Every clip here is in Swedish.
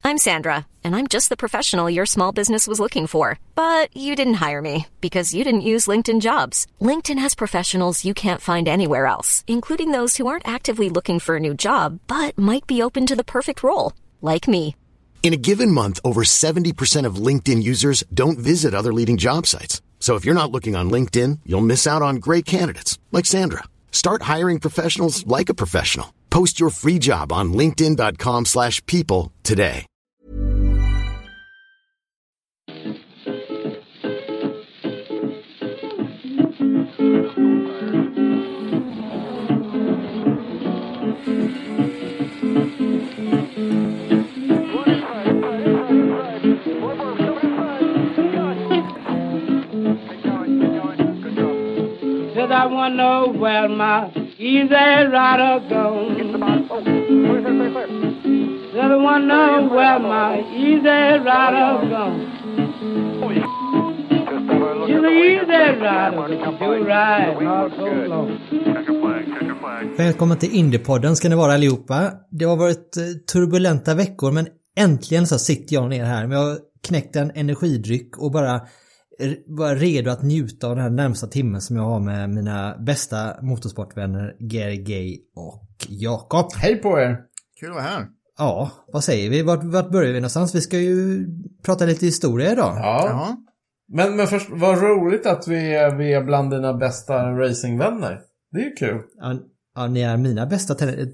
I'm Sandra, and I'm just the professional your small business was looking for. But you didn't hire me because you didn't use LinkedIn Jobs. LinkedIn has professionals you can't find anywhere else, including those who aren't actively looking for a new job, but might be open to the perfect role, like me. In a given month, over 70% of LinkedIn users don't visit other leading job sites. So if you're not looking on LinkedIn, you'll miss out on great candidates like Sandra. Start hiring professionals like a professional. Post your free job on linkedin.com/people today. I wanna know where my easy rider goes. I wanna know where my easy rider goes. She's an easy rider, do ride not so long. Välkommen till Indiepodden ska ni vara allihopa. Det har varit turbulenta veckor, men äntligen så sitter jag ner här. Jag har knäckt en energidryck och bara redo att njuta av den här närmsta timmen som jag har med mina bästa motorsportvänner Gary Gay och Jakob. Hej på er! Kul att vara här. Ja, vad säger vi? Vart börjar vi någonstans? Vi ska ju prata lite historia idag. Ja. Men först, vad roligt att vi är bland dina bästa racingvänner. Det är ju kul. Ja, ni är mina bästa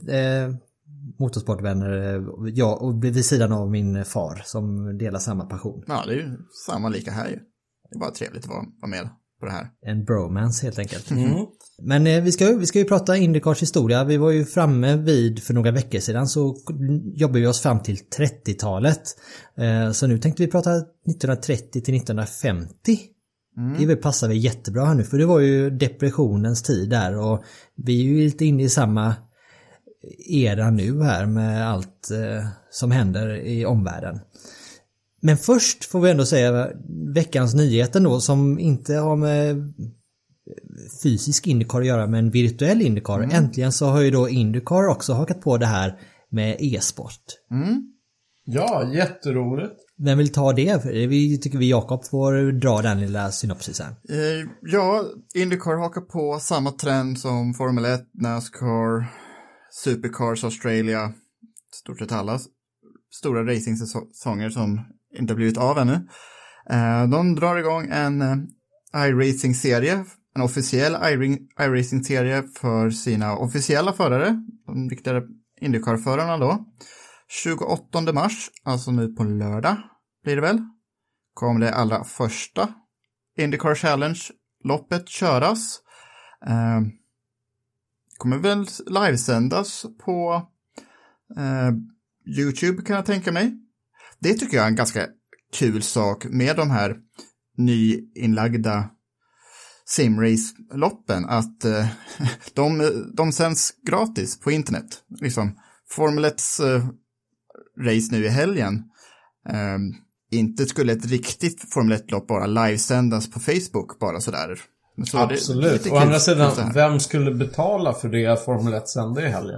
motorsportvänner. Jag och vid sidan av min far som delar samma passion. Ja, det är ju samma lika här ju. Det är bara trevligt att vara med på det här. En bromance helt enkelt. Men vi ska ju prata Indycars historia. Vi var ju framme vid för några veckor sedan så jobbade vi oss fram till 30-talet. Så nu tänkte vi prata 1930 till 1950. Det passar väl jättebra här nu, för det var ju depressionens tid där och vi är ju lite inne i samma era nu här med allt som händer i omvärlden. Men först får vi ändå säga veckans nyheten då, som inte har med fysisk Indycar att göra, men virtuell Indycar. Äntligen så har ju då Indycar också hakat på det här med e-sport. Ja, jätteroligt. Vem vill ta det? Vi tycker vi Jakob får dra den lilla synopsisen. Ja, Indycar hakar på samma trend som Formel 1, NASCAR, Supercars Australia, stort sett alla stora racing-säsonger som inte har blivit av ännu. De drar igång en iRacing-serie, en officiell iRacing-serie för sina officiella förare, de riktiga Indycar-förarna då. 28 mars, alltså nu på lördag blir det väl, kommer det allra första Indycar Challenge-loppet köras. Kommer väl livesändas på YouTube kan jag tänka mig. Det tycker jag är en ganska kul sak med de här nyinlagda simrace-loppen, att de sänds gratis på internet. Liksom Formel 1's race nu i helgen. Inte skulle ett riktigt Formel 1-lopp bara livesändas på Facebook bara sådär. Så absolut. Å andra sidan, vem skulle betala för det Formel 1 sände i helgen?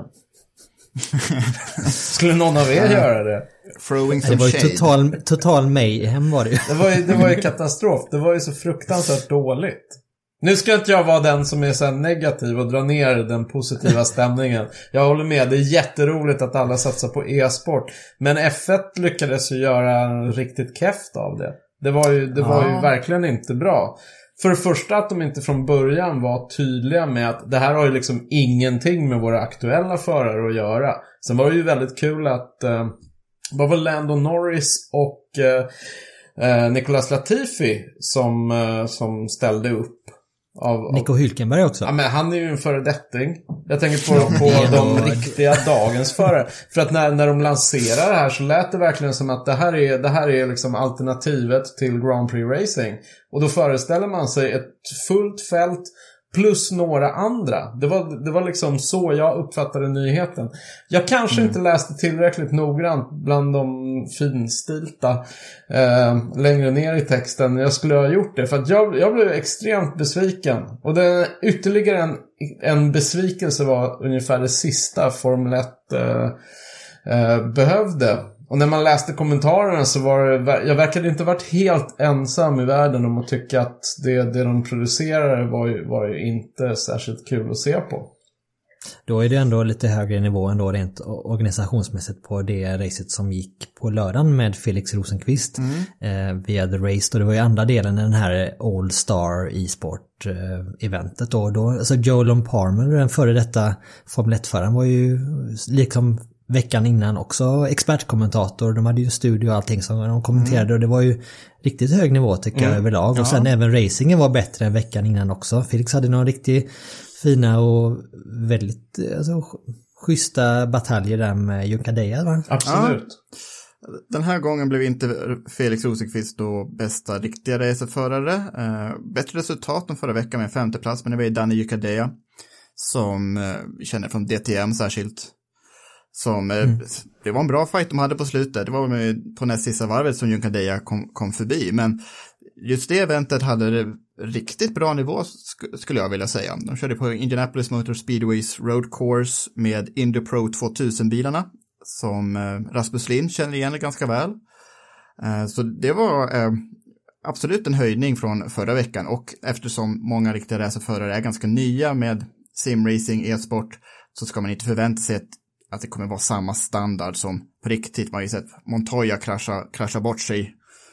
Skulle någon av er göra det? Det var ju total mayhem var det ju. Det var ju katastrof. Det var ju så fruktansvärt dåligt. Nu ska inte jag vara den som är så negativ och dra ner den positiva stämningen. Jag håller med, det är jätteroligt att alla satsar på e-sport. Men F1 lyckades ju göra en riktigt keft av det. Det var ju verkligen inte bra. För det första att de inte från början var tydliga med att det här har ju liksom ingenting med våra aktuella förare att göra. Sen var det ju väldigt kul att det var Lando Norris och Nicolas Latifi som ställde upp. Nico Hülkenberg också. Ja, men han är ju en föredetting. Jag tänker på de riktiga dagens förare. För att när de lanserar det här så lät det verkligen som att det här är liksom alternativet till Grand Prix Racing. Och då föreställer man sig ett fullt fält plus några andra. Det var liksom så jag uppfattade nyheten. Jag kanske inte läste tillräckligt noggrant bland de finstilta längre ner i texten. Jag skulle ha gjort det för att jag blev extremt besviken. Och det ytterligare en besvikelse var ungefär det sista Formel 1 behövde. Och när man läste kommentarerna så jag verkade inte varit helt ensam i världen om att tycka att det de producerade var ju inte särskilt kul att se på. Då är det ändå lite högre nivå ändå rent organisationsmässigt på det racet som gick på lördagen med Felix Rosenqvist via The Race. Och det var ju andra delen i den här All Star e-sport-eventet då. Alltså Joe Palmer, den före detta Formel 1-föraren, var ju liksom veckan innan också expertkommentator. De hade ju studio och allting som de kommenterade och det var ju riktigt hög nivå tycker jag överlag. Och sen även racingen var bättre än veckan innan också. Felix hade någon riktigt fina och väldigt schyssta bataljer där med Junkadeja, va? Absolut. Ja. Den här gången blev inte Felix Rosenqvist då bästa riktiga racerförare. Bättre resultat än förra veckan med 5:e plats, men det var ju Danny Junkadeja som vi känner från DTM särskilt. Det var en bra fight de hade på slutet. Det var på näst sista varvet som Junkadeja kom förbi. Men just det eventet hade det riktigt bra nivå skulle jag vilja säga. De körde på Indianapolis Motor Speedways Road Course med Indy Pro 2000-bilarna som Rasmus Lind känner igen ganska väl. Så det var absolut en höjning från förra veckan. Och eftersom många riktiga racerförare är ganska nya med simracing, e-sport, så ska man inte förvänta sig att det kommer vara samma standard som på riktigt. Man har ju sett Montoya krascha bort sig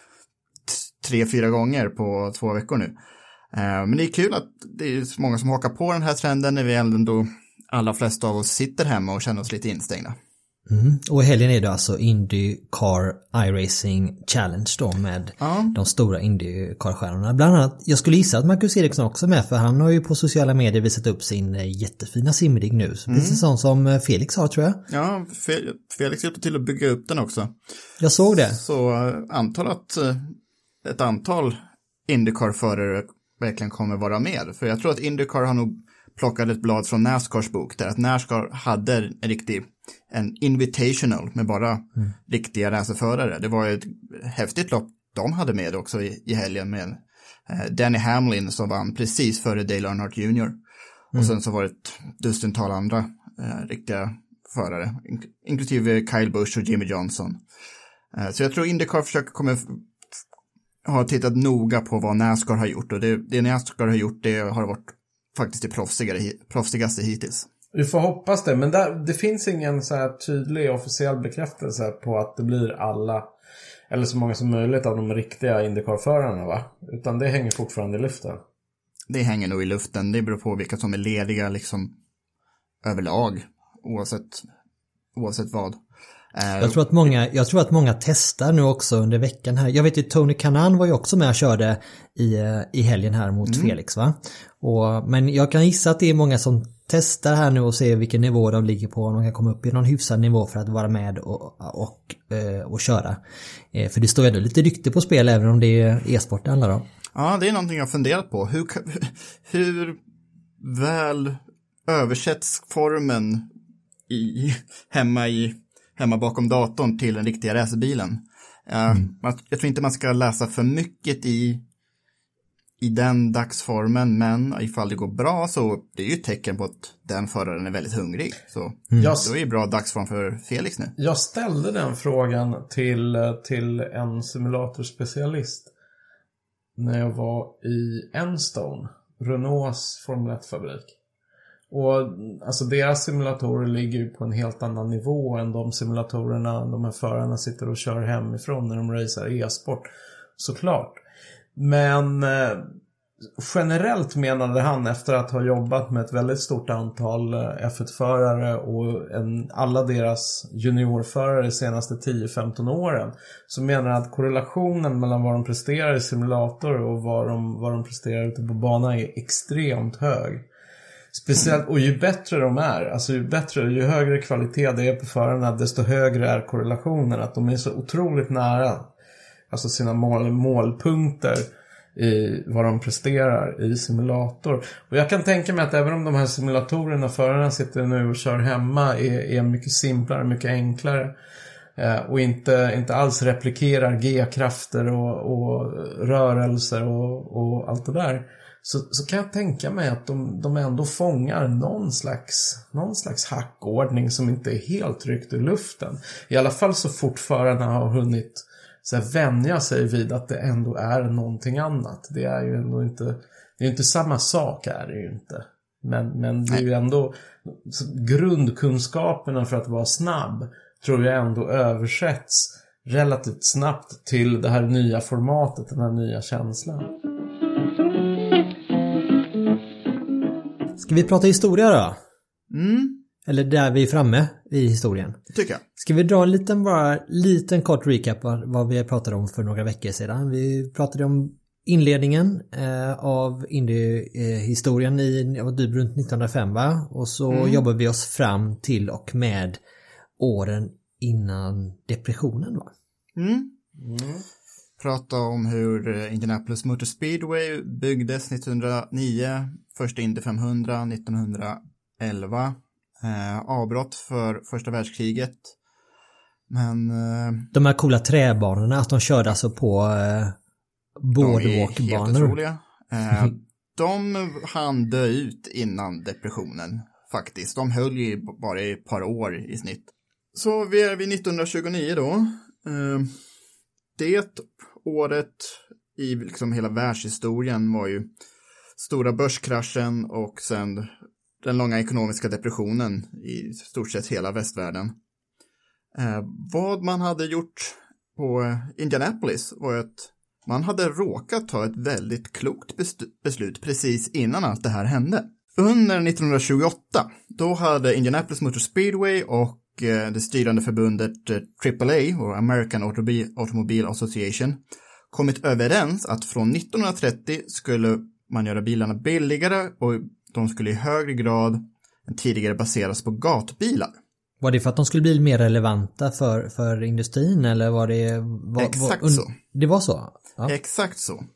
3-4 gånger på 2 veckor nu. Men det är kul att det är så många som hakar på den här trenden när vi ändå alla flesta av oss sitter hemma och känner oss lite instängda. Och i helgen är det alltså IndyCar iRacing Challenge då med de stora IndyCar-stjärnorna. Bland annat, jag skulle gissa att Marcus Eriksson också är med, för han har ju på sociala medier visat upp sin jättefina simrig nu. Så precis sån som Felix har, tror jag. Ja, Felix hjälpte till att bygga upp den också. Jag såg det. Så antar att ett antal IndyCar-förare verkligen kommer vara med. För jag tror att IndyCar har nog plockat ett blad från NASCARs bok där att NASCAR hade en invitational med bara riktiga racerförare. Det var ett häftigt lopp de hade med också i helgen med Danny Hamlin som vann precis före Dale Earnhardt Jr. Och sen så var det ett dussintal andra riktiga förare, inklusive Kyle Busch och Jimmy Johnson. Så jag tror IndyCar har tittat noga på vad NASCAR har gjort, och det NASCAR har gjort, det har varit faktiskt det proffsigaste hittills. Vi får hoppas det, men det finns ingen så här tydlig officiell bekräftelse på att det blir alla, eller så många som möjligt av de riktiga IndyCar-förarna, va? Utan det hänger fortfarande i luften. Det hänger nog i luften, det beror på vilka som är lediga liksom överlag, oavsett vad. Jag tror att många testar nu också under veckan här. Jag vet ju Tony Kanaan var ju också med och körde i helgen här mot Felix, va? Men jag kan gissa att det är många som testar här nu och ser vilken nivå de ligger på. Om de kan komma upp i någon hyfsad nivå för att vara med och köra. För det står ju ändå lite rykte på spel även om det är e-sport det handlar om. Ja, det är någonting jag funderat på. Hur väl översätts formen hemma bakom datorn till den riktiga racerbilen. Jag tror inte man ska läsa för mycket i den dagsformen, men ifall det går bra så det är ju ett tecken på att den föraren är väldigt hungrig. Så då är det bra dagsform för Felix nu. Jag ställde den frågan till en simulatorspecialist när jag var i Enstone, Renaults Formel 1-fabrik. Och alltså deras simulatorer ligger ju på en helt annan nivå än de simulatorerna de här förarna sitter och kör hemifrån när de racear e-sport, såklart. Men generellt menade han, efter att ha jobbat med ett väldigt stort antal F1-förare och alla deras juniorförare de senaste 10-15 åren, så menar han att korrelationen mellan vad de presterar i simulator och vad de presterar ute på banan är extremt hög. Speciellt, och ju bättre de är, alltså ju högre kvalitet det är på förarna, desto högre är korrelationen, att de är så otroligt nära alltså sina målpunkter i vad de presterar i simulator. Och jag kan tänka mig att även om de här simulatorerna förarna sitter nu och kör hemma är mycket simplare, mycket enklare och inte alls replikerar G-krafter och rörelser och allt det där, så kan jag tänka mig att de ändå fångar någon slags hackordning som inte är helt ryckt ur luften. I alla fall så fort förarna har hunnit så här vänja sig vid att det ändå är någonting annat. Det är ju ändå inte, det är inte samma sak, är det ju inte. Men det är ju ändå grundkunskaperna för att vara snabb, tror jag ändå översätts relativt snabbt till det här nya formatet, den här nya känslan. Ska vi prata historia då? Eller där vi är framme i historien? Tycker jag. Ska vi dra en liten kort recap av vad vi pratade om för några veckor sedan? Vi pratade om inledningen av indie-historien runt 1905, va? Och så jobbar vi oss fram till och med åren innan depressionen, va? Prata om hur Indianapolis Motor Speedway byggdes 1909, första Indy 500 1911, avbrott för första världskriget. Men de här coola träbanorna, att de körde alltså på boardwalkbanor. Helt otroliga. De hann dö ut innan depressionen faktiskt. De höll ju bara i ett par år i snitt. Så vi är vid 1929 då. Det året i liksom hela världshistorien var ju stora börskraschen och sen den långa ekonomiska depressionen i stort sett hela västvärlden. Vad man hade gjort på Indianapolis var att man hade råkat ta ett väldigt klokt beslut precis innan allt det här hände. Under 1928, då hade Indianapolis Motor Speedway och det styrande förbundet AAA, och American Automobile Association, kommit överens att från 1930 skulle man göra bilarna billigare och de skulle i högre grad än tidigare baseras på gatbilar. Var det för att de skulle bli mer relevanta för industrin, eller var det... Exakt så. Det var så? Ja. Exakt så.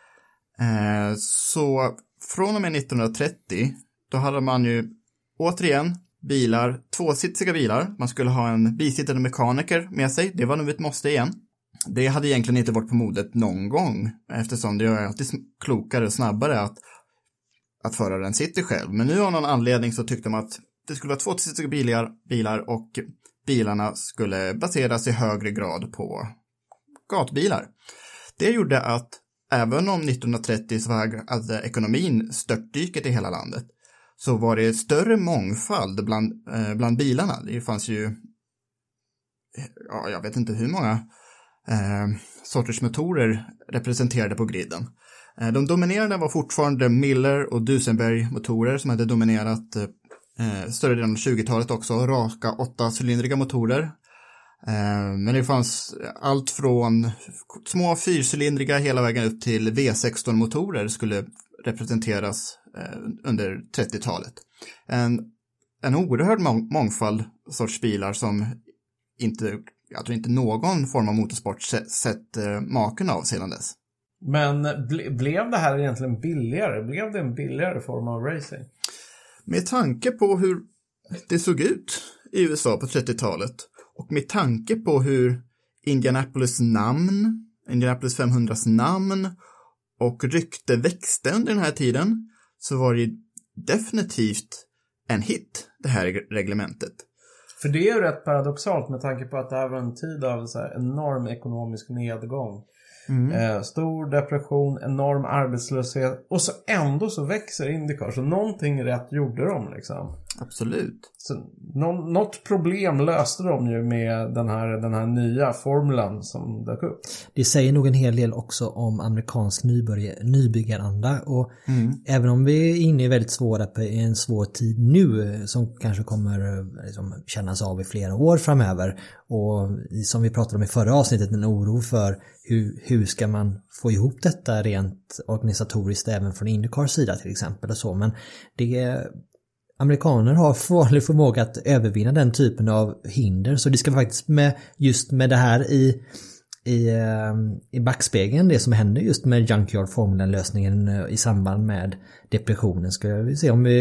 Så från och med 1930 då hade man ju återigen bilar, tvåsitsiga bilar. Man skulle ha en bisittande mekaniker med sig. Det var nog ett måste igen. Det hade egentligen inte varit på modet någon gång, eftersom det är alltid klokare och snabbare att föraren sitter själv. Men nu av någon anledning så tyckte man att det skulle vara tvåsitsiga bilar och bilarna skulle baseras i högre grad på gatbilar. Det gjorde att även om 1930 så var ekonomin störtdyket i hela landet, så var det större mångfald bland bilarna. Det fanns ju, jag vet inte hur många sorters motorer representerade på griden. De dominerande var fortfarande Miller och Duesenberg-motorer som hade dominerat större delen av 20-talet också. Raka 8-cylindriga motorer. Men det fanns allt från små 4-cylindriga hela vägen upp till V16-motorer skulle representeras under 30-talet. En oerhörd mångfald sorts bilar som jag tror inte någon form av motorsport sett maken av sedan dess. Men blev det här egentligen billigare? Blev det en billigare form av racing? Med tanke på hur det såg ut i USA på 30-talet och med tanke på hur Indianapolis 500s namn och rykte växte under den här tiden, så var det definitivt en hit, det här reglementet. För det är ju rätt paradoxalt med tanke på att det här var en tid av så här enorm ekonomisk nedgång. Stor depression, enorm arbetslöshet, och så ändå så växer IndyCar, så någonting rätt gjorde de liksom. Absolut. Så något problem löste de ju med den här nya formulan som dök upp. Det säger nog en hel del också om amerikansk nybyggaranda, och även om vi är inne i väldigt en svår tid nu som kanske kommer liksom kännas av i flera år framöver, och som vi pratade om i förra avsnittet, en oro för hur ska man få ihop detta rent organisatoriskt även från IndyCars sida till exempel och så, men amerikaner har farlig förmåga att övervinna den typen av hinder, så det ska faktiskt med det här i backspegeln, det som händer just med Junkyard-formulen-lösningen i samband med depressionen, ska vi se om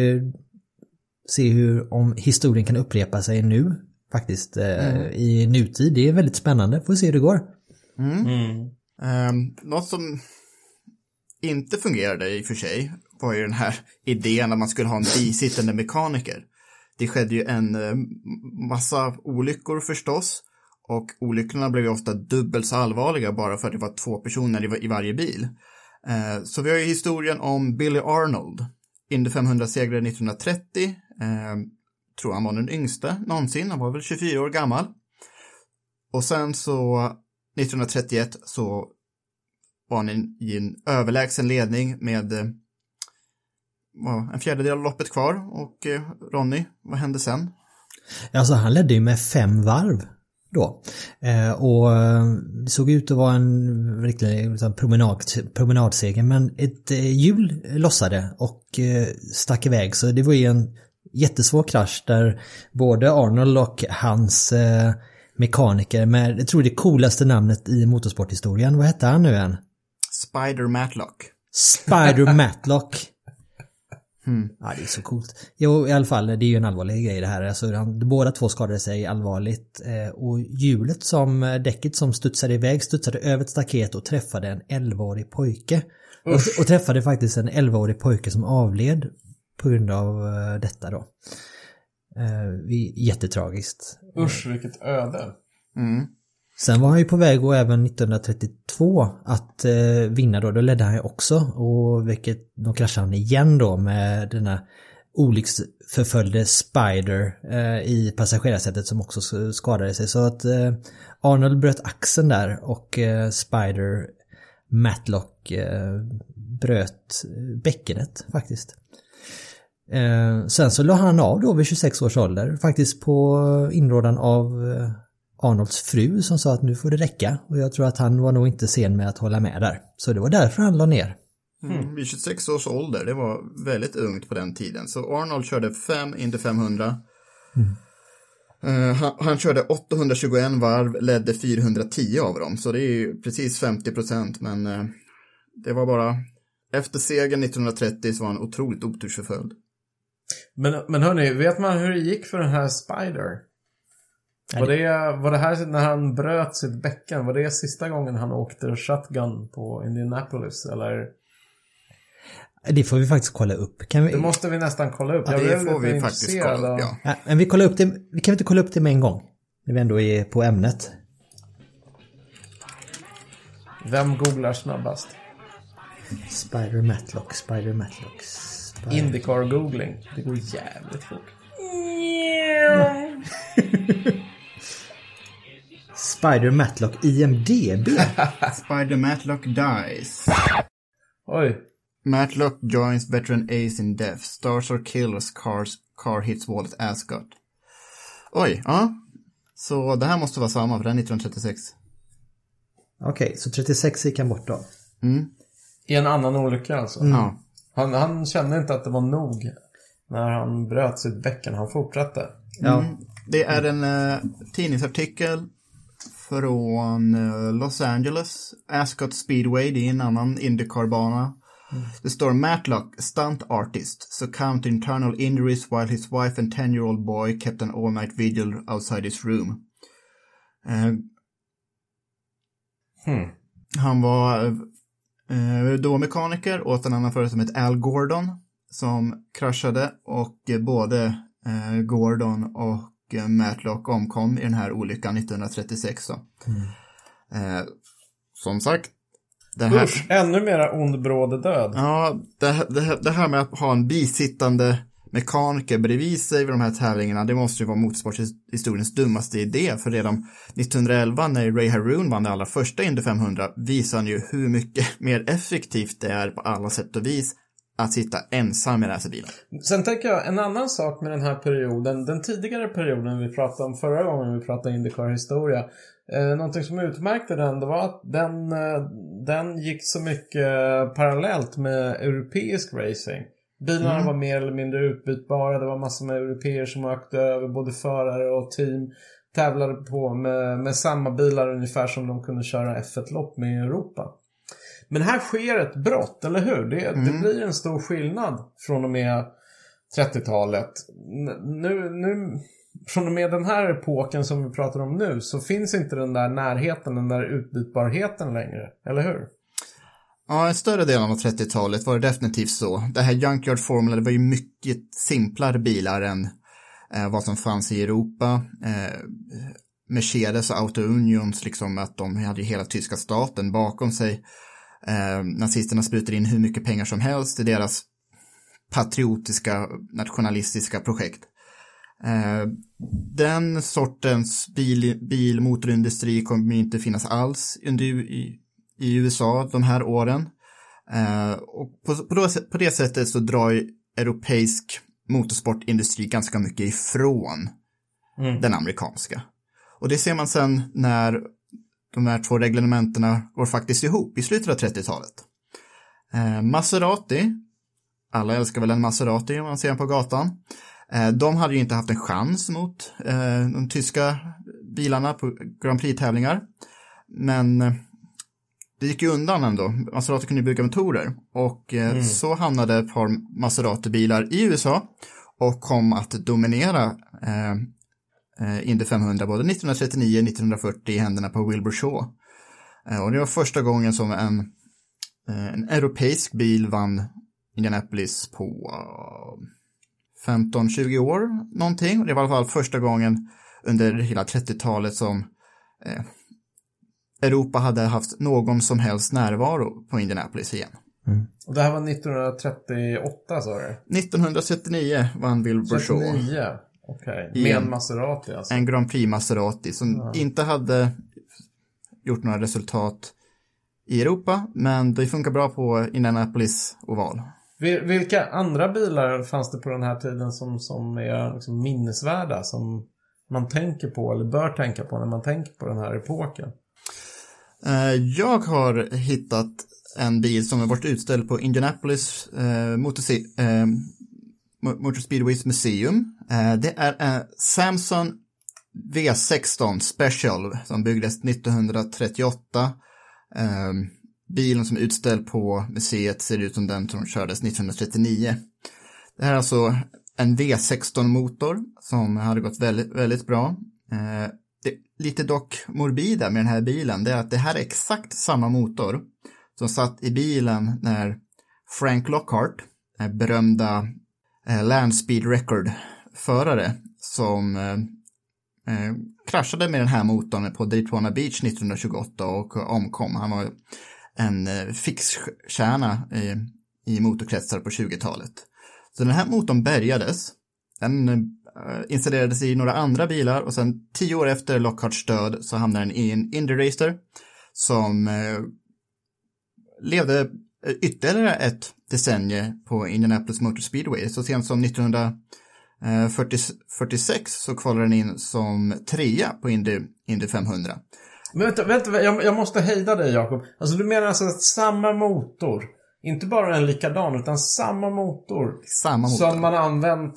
om historien kan upprepa sig nu faktiskt i nutid. Det är väldigt spännande, får se hur det går. Något som inte fungerade i och för sig var ju den här idén att man skulle ha en bisittande mekaniker. Det skedde ju en massa olyckor förstås, och olyckorna blev ju ofta dubbelt så allvarliga bara för att det var 2 personer i varje bil. Så vi har ju historien om Billy Arnold, Indy 500-segrare 1930. Tror han var den yngste någonsin, han var väl 24 år gammal. Och sen så 1931 så var han i en överlägsen ledning med en fjärdedel av loppet kvar. Och Ronny, vad hände sen? Alltså han ledde ju med 5 varv då. Och det såg ut att vara en riktig promenadseger, men ett hjul lossade och stack iväg. Så det var ju en jättesvår krasch där både Arnold och hans mekaniker med, jag tror det coolaste namnet i motorsporthistorien. Vad hette han nu än? Spider Matlock. Spider Matlock. Ja, det är så coolt. Jo, i alla fall, det är ju en allvarlig grej det här. Alltså, båda två skadade sig allvarligt. Och hjulet däcket som studsade iväg studsade över ett staket och träffade en 11-årig pojke. Och träffade faktiskt en 11-årig pojke som avled på grund av detta då. Jättetragiskt. Usch, vilket öde. Sen var han ju på väg och även 1932 att vinna då ledde han ju också, och då kraschade han igen då med denna olycksförföljde Spider i passagerarsätet som också skadade sig, så att Arnold bröt axeln där och Spider Matlock bröt bäckenet faktiskt. Sen så la han av då vid 26 års ålder, faktiskt på inrådan av Arnolds fru som sa att nu får det räcka, och jag tror att han var nog inte sen med att hålla med där. Så det var därför han la ner. Vid 26 års ålder, det var väldigt ungt på den tiden. Så Arnold körde 5 Indy 500. Han körde 821 varv, ledde 410 av dem. Så det är ju precis 50%, men det var bara efter segern 1930 så var han otroligt otursförföljd. Men hörni, vet man hur det gick för den här Spider? Var det här när han bröt sitt bäcken? Var det sista gången han åkte shotgun på Indianapolis? Eller? Det får vi faktiskt kolla upp. Det måste vi nästan kolla upp. Ja, det får vi faktiskt kolla upp, ja. Ja, men vi kollar upp det. Vi kan inte kolla upp det med en gång, när vi ändå är på ämnet. Vem googlar snabbast? Spider Matlock. Indycar googling. Det går jävligt fort. Spider Matlock IMDb. Spider Matlock dies. Oj. Matlock joins veteran Ace in death. Stars or kills car hits wall at Ascot. Oj, ja. Så det här måste vara samma, för den 1936. Okej, så 36 gick han bort då. I en annan olycka alltså. Ja. Han kände inte att det var nog när han bröt sitt bäcken. Han fortsatte. Ja. Det är en tidningsartikel från Los Angeles. Ascot Speedway, det är en annan IndyCar-bana. Det står Matlock, stunt artist, succumbed to internal injuries while his wife and 10-year-old boy kept an all-night vigil outside his room. Han var då mekaniker åt en annan förare som heter Al Gordon som kraschade, och både Gordon och Matlock omkom i den här olyckan 1936 då. Som sagt, det här... Usch, ännu mera ondbråde död. Ja, det här med att ha en bisittande mekaniker bredvid sig vid de här tävlingarna, det måste ju vara motorsporthistoriens dummaste idé, för redan 1911 när Ray Harroun vann det allra första Indy 500 visade han ju hur mycket mer effektivt det är på alla sätt och vis att sitta ensam i racerbilen. Sen tänker jag en annan sak med den här perioden, den tidigare perioden vi pratade om förra gången vi pratade IndyCar-historia. Någonting som utmärkte den, det var att den gick så mycket parallellt med europeisk racing. Bilarna var mer eller mindre utbytbara, det var massor med europeer som åkte över, både förare och team tävlade på med samma bilar ungefär som de kunde köra F1-lopp med i Europa. Men här sker ett brott, eller hur? Det blir en stor skillnad från och med 30-talet. Nu, från och med den här epoken som vi pratar om nu, så finns inte den där närheten, den där utbytbarheten längre, eller hur? Ja, en större del av 30-talet var det definitivt så. Det här Junkyard Formula, det var ju mycket simplare bilar än vad som fanns i Europa. Mercedes och Auto Unions, liksom att de hade ju hela tyska staten bakom sig. Nazisterna sprutade in hur mycket pengar som helst i deras patriotiska, nationalistiska projekt. Den sortens bilmotorindustri kommer inte finnas alls i USA de här åren. Och på det sättet så drar europeisk motorsportindustri ganska mycket ifrån den amerikanska. Och det ser man sen när de här två reglementerna går faktiskt ihop i slutet av 30-talet. Maserati, alla älskar väl en Maserati om man ser den på gatan. De hade ju inte haft en chans mot de tyska bilarna på Grand Prix-tävlingar. Men det gick ju undan ändå. Maserati kunde bygga motorer. Och så hamnade ett par Maserati-bilar i USA och kom att dominera Indy 500 både 1939 och 1940 i händerna på Wilbur Shaw. Och det var första gången som en europeisk bil vann Indianapolis på 15-20 år någonting. Och det var i alla fall första gången under hela 30-talet som Europa hade haft någon som helst närvaro på Indianapolis igen. Och det här var 1938 sa du? 1939 vann Wilbur Shaw. 39? Okej. Med en Maserati alltså? En Grand Prix Maserati som inte hade gjort några resultat i Europa, men det funkar bra på Indianapolis oval. Vilka andra bilar fanns det på den här tiden som är liksom minnesvärda, som man tänker på eller bör tänka på när man tänker på den här epoken? Jag har hittat en bil som har varit utställd på Indianapolis Motor Speedways Museum. Det är en Samson V16 Special som byggdes 1938. Bilen som är utställd på museet ser ut som den som kördes 1939. Det här är alltså en V16-motor som hade gått väldigt, väldigt bra. Det lite dock morbida med den här bilen, det är att det här är exakt samma motor som satt i bilen när Frank Lockhart, berömda Land Speed Record-förare som kraschade med den här motorn på Daytona Beach 1928 och omkom. Han var en fixstjärna i motorkretsar på 20-talet. Så den här motorn bärgades. Den installerades i några andra bilar och sen 10 år efter Lockharts död så hamnade den i en Indy Racer som levde ytterligare ett decennium på Indianapolis Motor Speedway. Så sent som 1946 så kvalade den in som 3 på Indy 500. Men vänta, jag måste hejda dig, Jakob. Alltså du menar alltså att samma motor, inte bara en likadan utan samma motor som man använt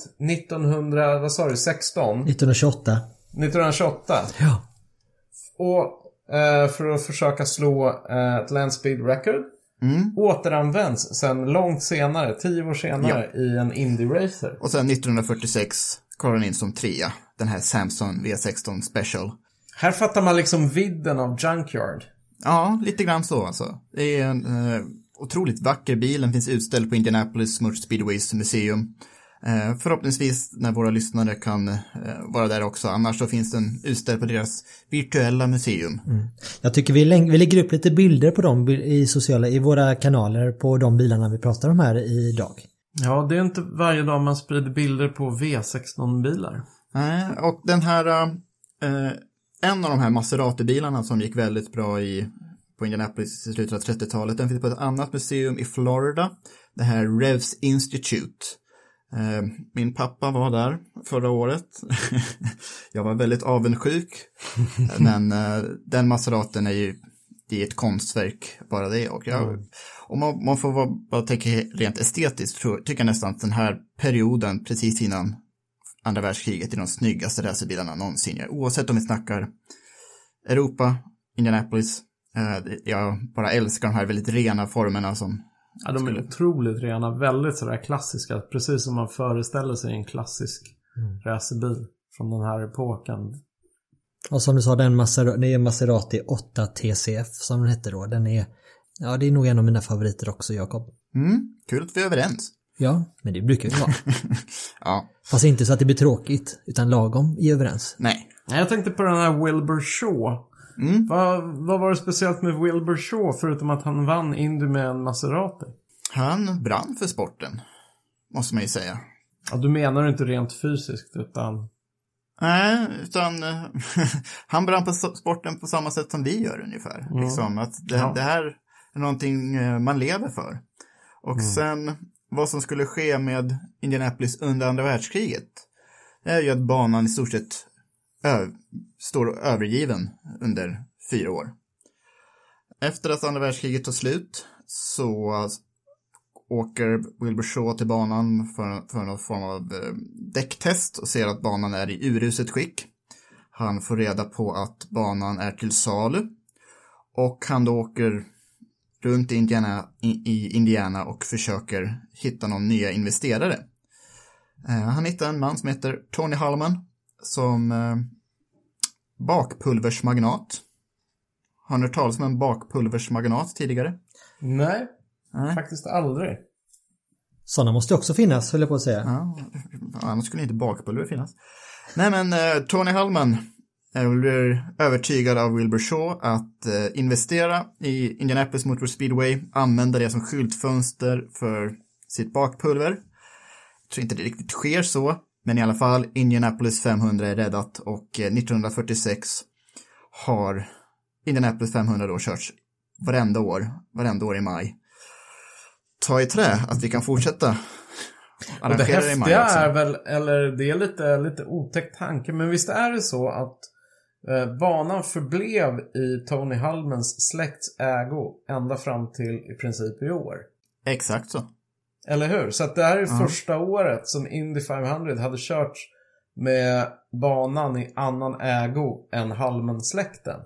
1928? 1928? Ja. Och för att försöka slå ett Land Speed Record återanvänds sen långt senare, 10 år senare i en Indy Racer. Och sen 1946 kvalade den in som 3, den här Samson V16 Special. Här fattar man liksom vidden av Junkyard. Ja, lite grann så alltså. Det är en otroligt vacker bil. Den finns utställd på Indianapolis Motor Speedways Museum. Förhoppningsvis när våra lyssnare kan vara där också. Annars så finns den utställd på deras virtuella museum. Jag tycker vi lägger upp lite bilder på dem i våra kanaler på de bilarna vi pratar om här idag. Ja, det är inte varje dag man sprider bilder på V16-bilar. Nej, och den här en av de här Maserati-bilarna som gick väldigt bra på Indianapolis i slutet av 30-talet, den finns på ett annat museum i Florida. Det här Revs Institute. Min pappa var där förra året. Jag var väldigt avundsjuk. Men den Maseraten det är ett konstverk bara det. Och om man får bara tänka rent estetiskt tycker jag nästan att den här perioden precis innan andra världskriget är de snyggaste racerbilarna någonsin. Oavsett om vi snackar Europa, Indianapolis. Jag bara älskar de här väldigt rena formerna som... Ja, de är otroligt rena, väldigt sådär klassiska. Precis som man föreställer sig en klassisk racerbil från den här epoken. Och som du sa, det är Maserati 8 TCF som den hette då. Den är Ja, det är nog en av mina favoriter också, Jakob. Kul att vi är överens. Ja, men det brukar ju vara. Ja. Fast inte så att det blir tråkigt, utan lagom i överens. Nej. Jag tänkte på den här Wilbur Shaw. Vad var det speciellt med Wilbur Shaw förutom att han vann Indy med en Maserati? Han brann för sporten, måste man ju säga. Ja, du menar inte rent fysiskt utan... Nej, utan han brann på sporten på samma sätt som vi gör ungefär. Liksom, att det här är någonting man lever för. Och sen vad som skulle ske med Indianapolis under andra världskriget är ju att banan i stort sett står övergiven under 4 år. Efter att andra världskriget tar slut så åker Wilbur Shaw till banan för någon form av däcktest och ser att banan är i uruset skick. Han får reda på att banan är till salu och han då åker runt i Indiana och försöker hitta någon nya investerare. Han hittar en man som heter Tony Hulman som bakpulversmagnat. Har ni hört talas om en bakpulversmagnat tidigare? Nej, faktiskt aldrig. Sådana måste också finnas, höll jag på att säga. Ja, annars skulle inte bakpulver finnas. Nej, men Tony Hulman blir övertygad av Wilbur Shaw att investera i Indianapolis Motor Speedway, använda det som skyltfönster för sitt bakpulver. Jag tror inte det riktigt sker så, men i alla fall Indianapolis 500 är räddat och 1946 har Indianapolis 500 då körts varenda år i maj. Ta i trä att vi kan fortsätta och det häftiga är väl, eller det är lite otäckt tanke, men visst är det så att banan förblev i Tony Hulmans släkts ägo ända fram till i princip i år. Exakt så. Eller hur? Så att det här är första året som Indy 500 hade körts med banan i annan ägo än Hulman-släkten.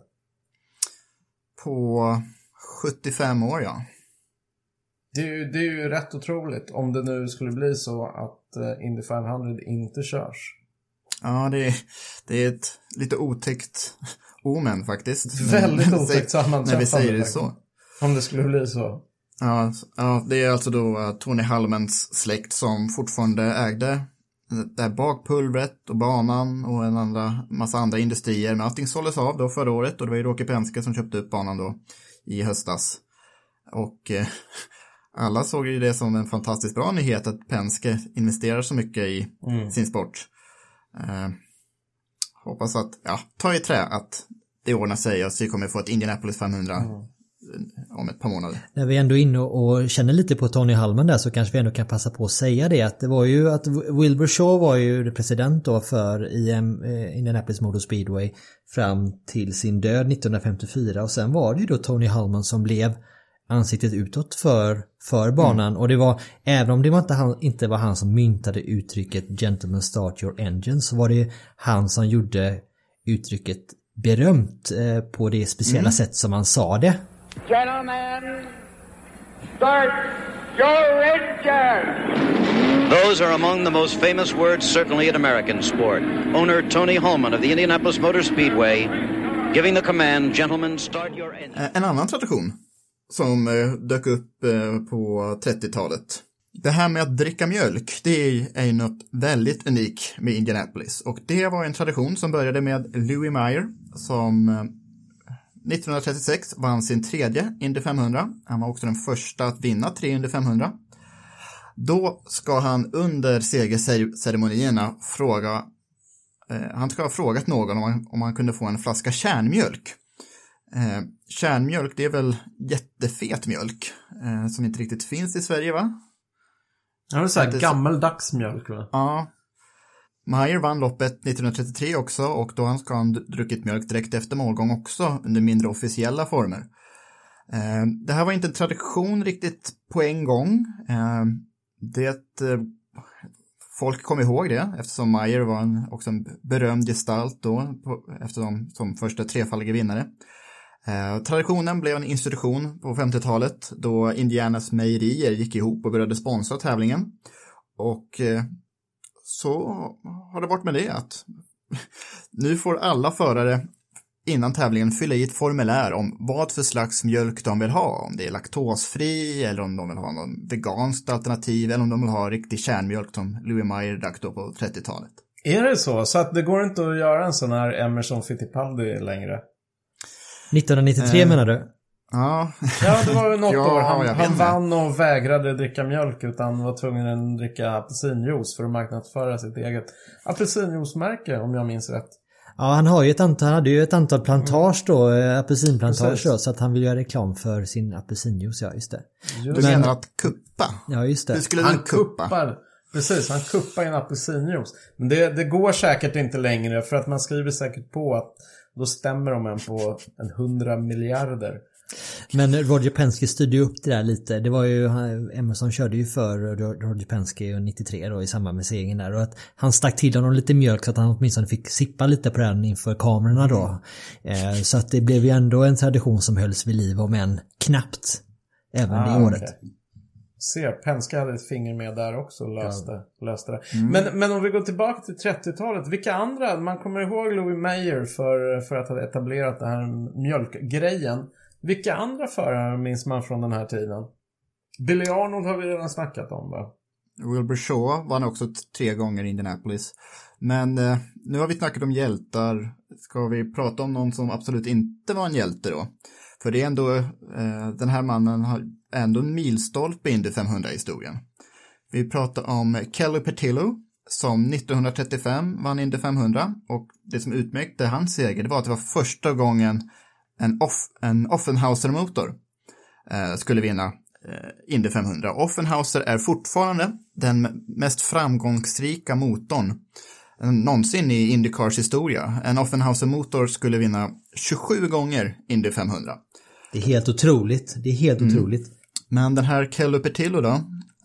På 75 år, ja. Det är ju rätt otroligt om det nu skulle bli så att Indy 500 inte körs. Ja, det är ett lite otäckt omen faktiskt. Väldigt otäckt sammanträffande. När vi säger det så. Om det skulle bli så. Ja, det är alltså då Tony Hulmans släkt som fortfarande ägde det här bakpulvret och banan och massa andra industrier. Men allting såldes av då förra året och det var ju Rocky Penske som köpte upp banan då i höstas. Och alla såg ju det som en fantastiskt bra nyhet att Penske investerar så mycket i sin sport. Hoppas att, ta i trä att det ordnar sig och så vi kommer få ett Indianapolis 500 om ett par månader. När vi ändå är inne och känner lite på Tony Hulman där så kanske vi ändå kan passa på att säga det att det var ju att Wilbur Shaw var ju president då för Indianapolis Motor Speedway fram till sin död 1954 och sen var det ju då Tony Hulman som blev ansiktet utåt för banan och det var, även om det inte var han som myntade uttrycket Gentlemen start your engine så var det han som gjorde uttrycket berömt på det speciella sätt som han sa det. Gentlemen, start your engine! Those are among the most famous words certainly in American sport. Owner Tony Hulman of the Indianapolis Motor Speedway giving the command, gentlemen, start your engine. En annan tradition som dök upp på 30-talet. Det här med att dricka mjölk, det är ju något väldigt unikt med Indianapolis. Och det var en tradition som började med Louis Meyer som 1936 vann sin 3:e Indy 500. Han var också den första att vinna 3 Indy 500. Då ska han under segerceremonierna han ska ha frågat någon om han kunde få en flaska kärnmjölk. Kärnmjölk, det är väl jättefet mjölk som inte riktigt finns i Sverige, va? Ja, det är så här gammaldags mjölk, va? Ja. Meyer vann loppet 1933 också och då ska han druckit mjölk direkt efter målgång också under mindre officiella former. Det här var inte en tradition riktigt på en gång. Folk kom ihåg det eftersom Meyer var också en berömd gestalt då eftersom som första trefaldige vinnare. Traditionen blev en institution på 50-talet då Indianas mejerier gick ihop och började sponsra tävlingen. Och så har det varit med det att nu får alla förare innan tävlingen fylla i ett formulär om vad för slags mjölk de vill ha. Om det är laktosfri eller om de vill ha någon veganskt alternativ eller om de vill ha riktig kärnmjölk som Louis Meyer drack då på 30-talet. Är det så? Så att det går inte att göra en sån här Emerson Fittipaldi längre? 1993 menar du? Ja. Ja, det var ju något år. Han vet vann och vägrade dricka mjölk utan var tvungen att dricka apelsinjuice för att marknadsföra sitt eget apelsinjuice-märke, om jag minns rätt. Ja, han hade ju ett antal plantage då, apelsinplantage då, så att han vill göra reklam för sin apelsinjuice, ja just det. Du menar att kuppa? Ja, just det. Hur skulle Han du kuppa? Precis, han kuppar en apelsinjuice. Men det går säkert inte längre, för att man skriver säkert på att då stämmer de en på 100 miljarder. Men Roger Penske styrde ju upp det där lite. Det var ju, Emerson körde ju för Roger Penske 93 då i samband med segern där. Och att han stack till honom lite mjölk så att han åtminstone fick sippa lite på den inför kamerorna då. Så att det blev ju ändå en tradition som hölls vid liv, om än knappt även det året. Okay. Penske hade ett finger med där också och löste det. Men om vi går tillbaka till 30-talet, vilka andra, man kommer ihåg Louis Meyer för att ha etablerat den här mjölkgrejen. Vilka andra förare minns man från den här tiden? Billy Arnold har vi redan snackat om, va? Wilbur Shaw vann också 3 gånger i Indianapolis. Men nu har vi snackat om hjältar. Ska vi prata om någon som absolut inte var en hjälte då? För det är ändå, den här mannen har ändå en milstolpe i Indy 500-historien. Vi pratar om Kelly Petillo som 1935 vann Indy 500. Och det som utmärkte hans seger, det var att det var första gången en Offenhauser-motor skulle vinna Indy 500. Offenhauser är fortfarande den mest framgångsrika motorn någonsin i IndyCars historia. En Offenhauser-motor skulle vinna 27 gånger Indy 500. Det är helt otroligt. Otroligt. Men den här Kelly Petillo då?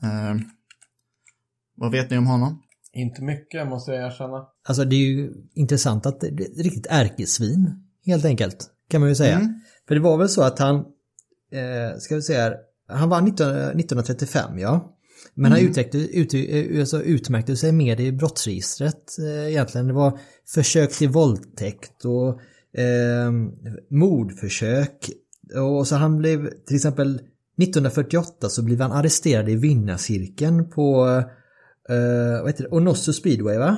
Vad vet ni om honom? Inte mycket, måste jag erkänna. Alltså det är ju intressant att det är ett riktigt ärkesvin, helt enkelt, kan man ju säga. För det var väl så att han, ska vi säga här, han var 1935, ja. Men han utmärkte sig med i brottsregistret egentligen. Det var försök till våldtäkt och mordförsök. Och så han blev, till exempel 1948 så blev han arresterad i vinnarcirkeln på vad heter det? Onosso Speedway, va?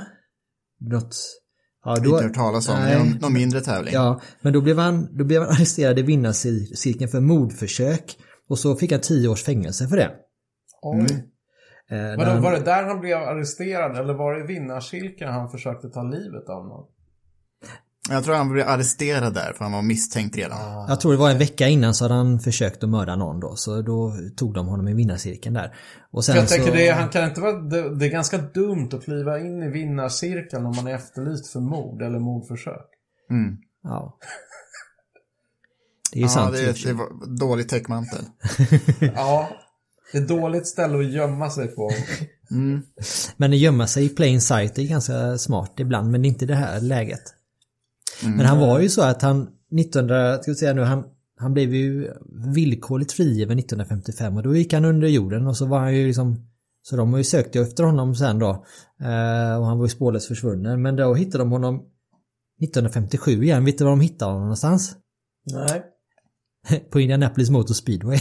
Inte hört talas om, någon mindre tävling. Ja, men då blev han arresterad i vinnarcirkeln för mordförsök. Och så fick han 10 års fängelse för det. Oj. Var det där han blev arresterad, eller var det i vinnarcirkeln han försökte ta livet av någon? Jag tror han blev arresterad där, för han var misstänkt redan. Jag tror det var en vecka innan så hade han försökt att mörda någon då. Så då tog de honom i vinnarcirkeln där. Och sen jag tänker han kan inte vara, det är ganska dumt att kliva in i vinnarcirkeln om man är efterlyst för mord eller mordförsök. Ja. Det är sant. Det var dålig täckmantel. Ja, det är dåligt ställe att gömma sig på. Men att gömma sig i plain sight är ganska smart ibland, men inte i det här läget. Men han var ju så att han han blev ju villkorligt frigiven 1955 och då gick han under jorden och så var han ju liksom, så de har ju sökt efter honom sen då och han var ju spårlöst försvunnen, men då hittade de honom 1957 igen. Vet du var de hittade honom någonstans? Nej. På Indianapolis Motor Speedway.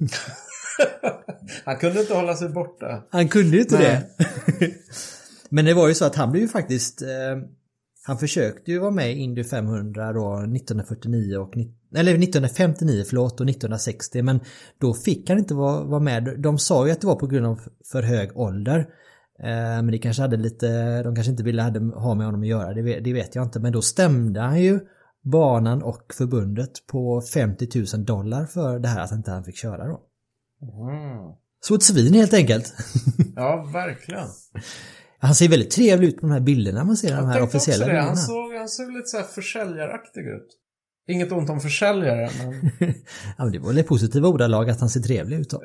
Han kunde inte hålla sig borta. Han kunde inte det. Men det var ju så att han blev ju faktiskt han försökte ju vara med i Indy 500 då 1959 och 1959 och 1960, men då fick han inte vara med. De sa ju att det var på grund av för hög ålder. Men det kanske hade lite, de kanske inte ville ha med honom att göra, det vet jag inte, men då stämde han ju banan och förbundet på $50,000 för det här att inte han fick köra då. Så ett svin helt enkelt. Ja, verkligen. Han ser väldigt trevlig ut på de här bilderna, man ser de här officiella bilderna. Han såg lite så här försäljaraktig ut. Inget ont om försäljare, men... Ja, men det var väl positiva ordalag att han ser trevlig ut då.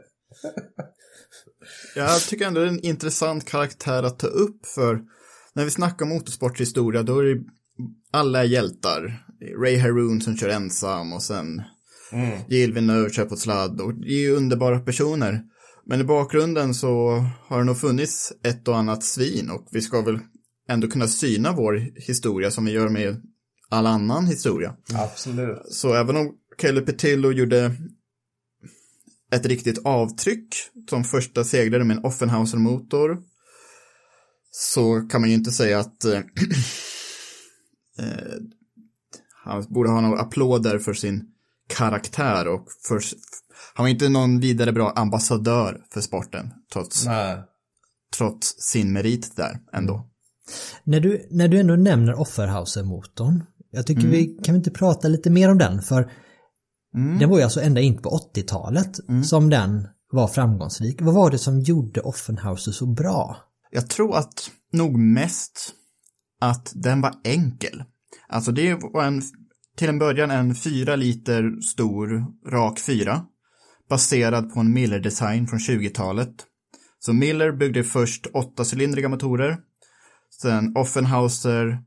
Jag tycker ändå det är en intressant karaktär att ta upp, för när vi snackar motorsporthistoria då är det alla hjältar. Ray Harroun som kör ensam och sen Gilles Villeneuve kör på sladd, och det är ju underbara personer. Men i bakgrunden så har det nog funnits ett och annat svin, och vi ska väl ändå kunna syna vår historia som vi gör med all annan historia. Absolut. Så även om Kelly Petillo gjorde ett riktigt avtryck som första segrare med en Offenhauser-motor, så kan man ju inte säga att han borde ha några applåder för sin karaktär och han var inte någon vidare bra ambassadör för sporten trots sin merit där ändå. När du ändå nämner Offenhauser-motorn, jag tycker vi kan inte prata lite mer om den, för den var ju alltså ända in på 80-talet som den var framgångsrik. Vad var det som gjorde Offenhauser så bra? Jag tror att nog mest att den var enkel. Alltså det var till en början en 4 liter stor rak 4 baserad på en Miller-design från 20-talet. Så Miller byggde först 8-cylindriga motorer. Sen Offenhauser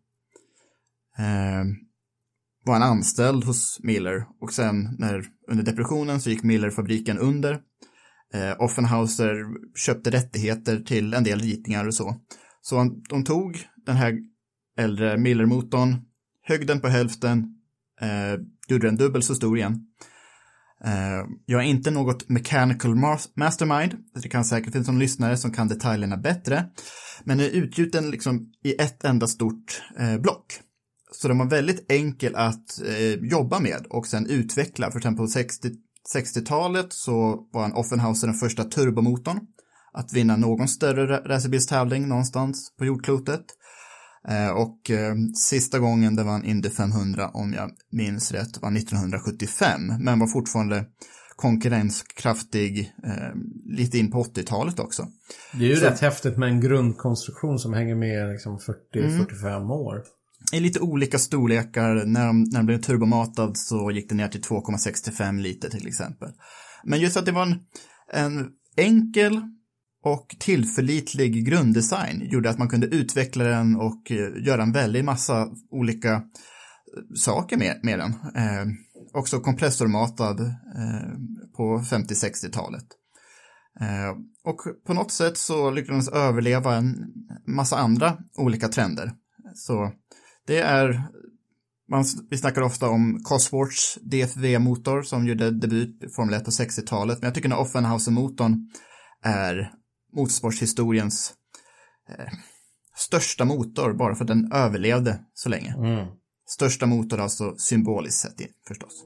var en anställd hos Miller. Och sen under depressionen så gick Miller-fabriken under. Offenhauser köpte rättigheter till en del ritningar och så. Så de tog den här äldre Miller-motorn, högg den på hälften, gjorde den dubbelt så stor igen. Jag är inte något mechanical mastermind. Det kan säkert finnas någon lyssnare som kan detaljerna bättre. Men den är utgjuten liksom i ett enda stort block. Så den var väldigt enkel att jobba med och sen utveckla. För exempel på 60-talet så var en Offenhauser den första turbomotorn att vinna någon större racerbilstävling någonstans på jordklotet. Och sista gången det var en Indy 500, om jag minns rätt, var 1975, men var fortfarande konkurrenskraftig lite in på 80-talet också. Det är ju rätt häftigt med en grundkonstruktion som hänger med liksom 40-45 år. I lite olika storlekar. När den blev turbomatad så gick det ner till 2,65 liter till exempel. Men just att det var en enkel och tillförlitlig grunddesign gjorde att man kunde utveckla den och göra en väldigt massa olika saker med den. Också kompressormatad på 50-60-talet. Och på något sätt så lyckades den överleva en massa andra olika trender. Så det är, vi snackar ofta om Cosworths DFV-motor som gjorde debut i Formel 1 på 60-talet. Men jag tycker att Offenhauser-motorn är motorsportshistoriens största motor, bara för att den överlevde så länge. Största motor alltså symboliskt sett förstås.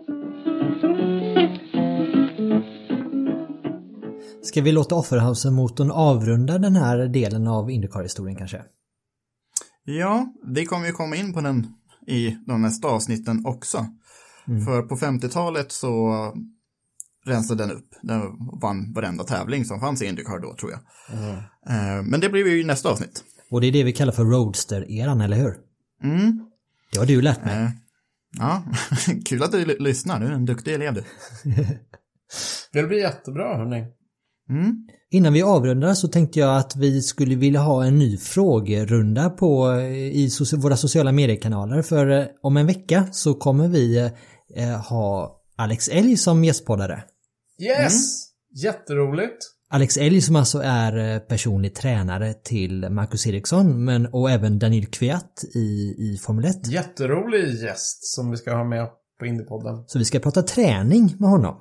Ska vi låta Offenhauser-motorn avrunda den här delen av IndyCar-historien kanske? Ja, vi kommer ju komma in på den i de nästa avsnitten också. För på 50-talet så rensade den upp. Den vann varenda tävling som fanns i IndyCar då, tror jag. Men det blir ju i nästa avsnitt. Och det är det vi kallar för Roadster-eran, eller hur? Det har du lärt mig. Ja, kul att du lyssnar. Du är en duktig elev du. Det blir jättebra, hörni. Innan vi avrundar så tänkte jag att vi skulle vilja ha en ny frågerunda i våra sociala mediekanaler. För om en vecka så kommer vi ha Alex Elg som gästpoddare. Yes! Jätteroligt. Alex Elg som alltså är personlig tränare till Marcus Ericsson och även Daniel Kvyat i Formel 1. Jätterolig gäst som vi ska ha med på Indypodden. Så vi ska prata träning med honom.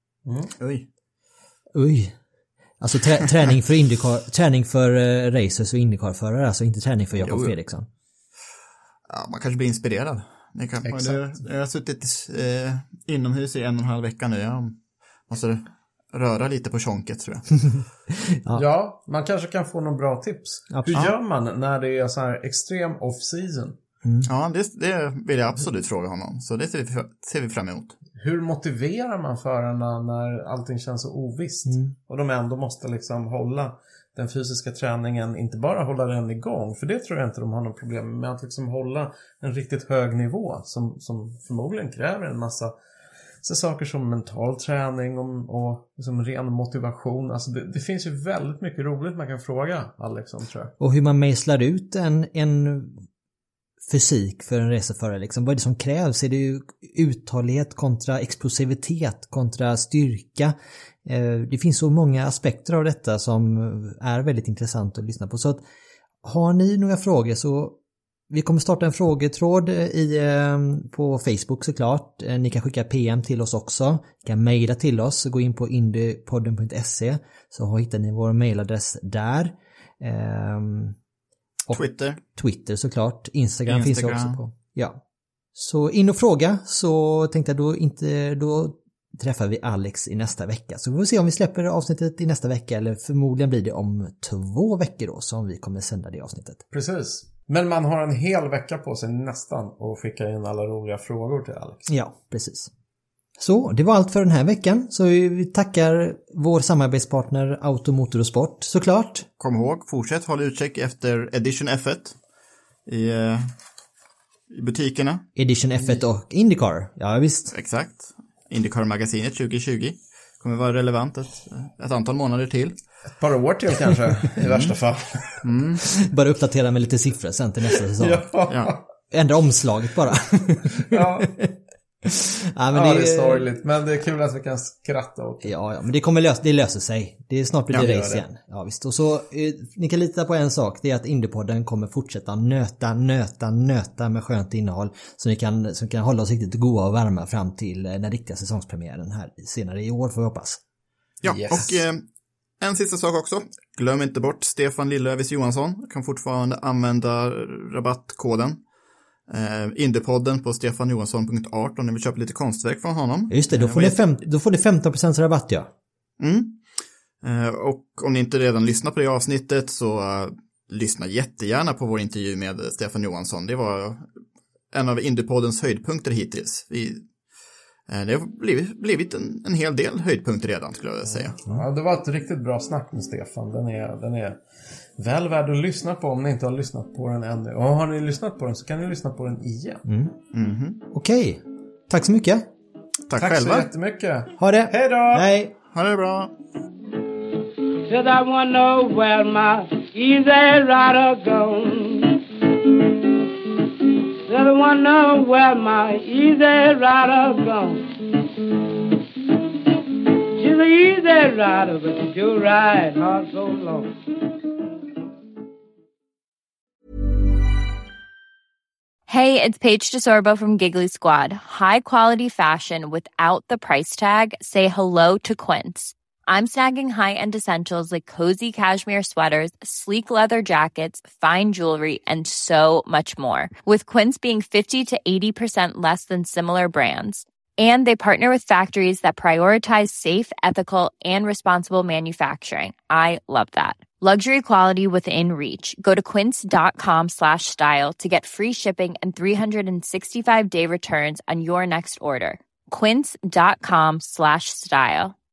Oj. Alltså träning för IndyCar, träning för racers och IndyCar-förare, alltså inte träning för Jakob Fredriksson. Ja, man kanske blir inspirerad. Jag har suttit inomhus i 1,5 vecka nu. Jag måste röra lite på tjonket, tror jag. Ja, man kanske kan få någon bra tips. Hur gör man när det är så här extrem off-season? Ja, det vill jag absolut fråga honom. Så det ser vi fram emot. Hur motiverar man förarna när allting känns så ovisst? Och de ändå måste liksom hålla den fysiska träningen, inte bara hålla den igång. För det tror jag inte de har något problem med, att liksom hålla en riktigt hög nivå som förmodligen kräver en massa saker som mental träning och liksom ren motivation. Alltså det finns ju väldigt mycket roligt man kan fråga Alex om, tror jag. Och hur man mejslar ut en fysik för en racerförare liksom. Vad är det som krävs? Är det ju uthållighet kontra explosivitet kontra styrka? Det finns så många aspekter av detta som är väldigt intressant att lyssna på. Så att har ni några frågor så Vi kommer starta en frågetråd på Facebook såklart. Ni kan skicka PM till oss också. Ni kan mejla till oss. Gå in på indiepodden.se så hittar ni vår mejladress där. Och Twitter såklart. Instagram finns det också på. Ja. Så in och fråga, så tänkte jag då träffar vi Alex i nästa vecka. Så vi får se om vi släpper avsnittet i nästa vecka, eller förmodligen blir det om 2 veckor då som vi kommer sända det avsnittet. Precis. Men man har en hel vecka på sig nästan att skicka in alla roliga frågor till Alex. Ja, precis. Så, det var allt för den här veckan. Så vi tackar vår samarbetspartner Auto, Motor och Sport såklart. Kom ihåg, fortsätt hålla utkik efter Edition F1 i butikerna. Edition F1 och IndyCar, ja visst. Exakt. IndyCar-magasinet 2020 kommer vara relevant ett antal månader till. Ett par år till kanske, i värsta fall. Bara uppdatera med lite siffror sen till nästa säsong. Ja. Ändra omslaget bara. Ja. Ja, men det är sorgligt, men det är kul att vi kan skratta åt det. Ja, men det löser sig. Det är snart blir det race igen. Ja, visst. Och så ni kan lita på en sak, det är att Indiepodden kommer fortsätta nöta med skönt innehåll, så ni kan hålla oss riktigt goda och varma fram till den riktiga säsongspremiären här senare i år, får vi hoppas. Ja, yes. Och en sista sak också. Glöm inte bort Stefan Lillövis Johansson. Kan fortfarande använda rabattkoden Indiepodden på stefanjohansson.art om ni vill köpa lite konstverk från honom. Just det, då får ni 15% rabatt, ja. Och om ni inte redan lyssnar på det avsnittet så lyssna jättegärna på vår intervju med Stefan Johansson. Det var en av Indiepoddens höjdpunkter hittills. Det har blivit en hel del höjdpunkter redan, skulle jag säga. Ja, det var ett riktigt bra snack med Stefan. Den är väl värd att lyssna på om ni inte har lyssnat på den ännu. Och har ni lyssnat på den så kan ni lyssna på den igen. Okej. Tack så mycket. Tack själva. Så jättemycket. Ha det. Hej då. Hej. Ha det bra. Said I wanna know where my easy rider gone. Said I wanna know where my easy rider gone. She's an easy rider, but she do ride hard so long. Hey, it's Paige DeSorbo from Giggly Squad. High quality fashion without the price tag. Say hello to Quince. I'm snagging high-end essentials like cozy cashmere sweaters, sleek leather jackets, fine jewelry, and so much more. With Quince being 50 to 80% less than similar brands. And they partner with factories that prioritize safe, ethical, and responsible manufacturing. I love that. Luxury quality within reach. Go to quince.com/style to get free shipping and 365-day returns on your next order. Quince.com/style.